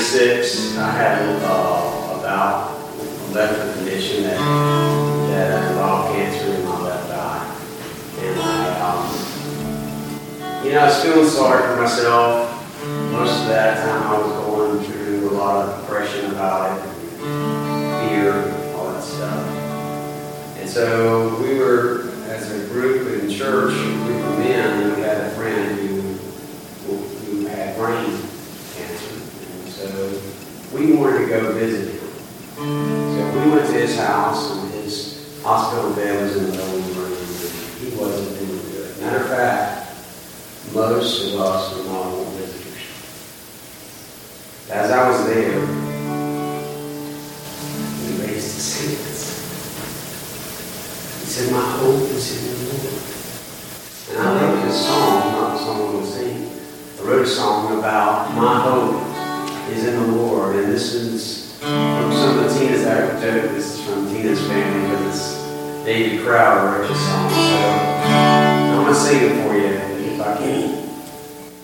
1996, I had about a medical condition that involved cancer in my left eye. And I was feeling sorry for myself. Most of that time I was going through a lot of depression about it, fear, all that stuff. And so we were, as a group in church, a group of men, and we had a friend who had brain cancer. And so we wanted to go visit him. So we went to his house, and his hospital bed was in the living room, and he wasn't doing good. Matter of fact, most of us were not on visitors. As I was there, he raised his hands. He said, "My hope is in the Lord." And I wrote this song, not the song I'm going to sing. I wrote a song about my hope is in the Lord. And this is from some of the Tina's joke. This is from Tina's family, but it's David Crowder wrote this song. So I'm going to sing it for you if I can.